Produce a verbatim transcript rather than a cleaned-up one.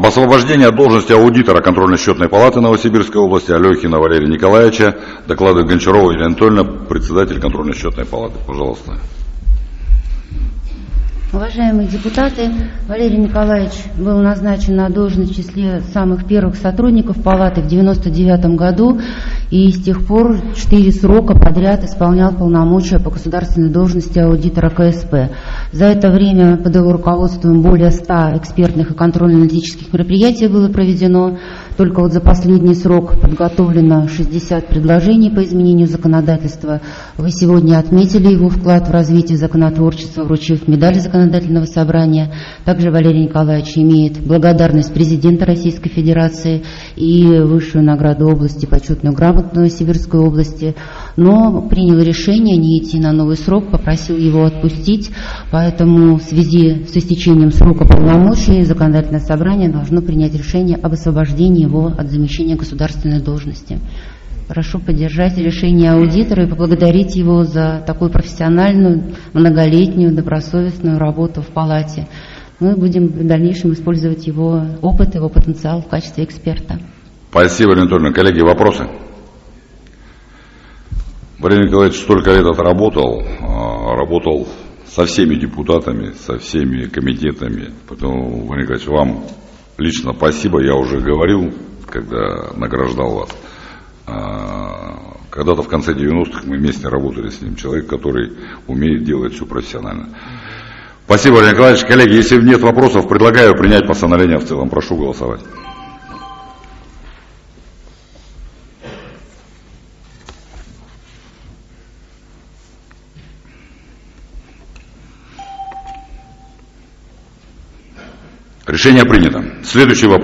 Об освобождении от должности аудитора контрольно-счетной палаты Новосибирской области Алехина Валерия Николаевича докладывает Гончарова Елена Анатольевна, председатель контрольно-счетной палаты. Пожалуйста. Уважаемые депутаты, Валерий Николаевич был назначен на должность в числе самых первых сотрудников палаты в девяносто девятом году и с тех пор четыре срока подряд исполнял полномочия по государственной должности аудитора ка эс пэ. За это время под его руководством более ста экспертных и контрольно-аналитических мероприятий было проведено. Только вот за последний срок подготовлено шестьдесят предложений по изменению законодательства. Вы сегодня отметили его вклад в развитие законотворчества, вручив медаль законодательного собрания. Также Валерий Николаевич имеет благодарность президента Российской Федерации и высшую награду области, почетную грамоту Новосибирской области, но принял решение не идти на новый срок, попросил его отпустить, поэтому в связи с истечением срока полномочий законодательное собрание должно принять решение об освобождении его от замещения государственной должности. Прошу поддержать решение аудитора и поблагодарить его за такую профессиональную, многолетнюю, добросовестную работу в палате. Мы будем в дальнейшем использовать его опыт, его потенциал в качестве эксперта. Спасибо, Елена Анатольевна. Коллеги, вопросы? Валерий Николаевич столько лет отработал, работал со всеми депутатами, со всеми комитетами. Поэтому, Валерий Николаевич, вам лично спасибо. Я уже говорил, когда награждал вас. Когда-то в конце девяностых мы вместе работали с ним. Человек, который умеет делать все профессионально. Спасибо, Валерий Николаевич. Коллеги, если нет вопросов, предлагаю принять постановление в целом. Прошу голосовать. Решение принято. Следующий вопрос.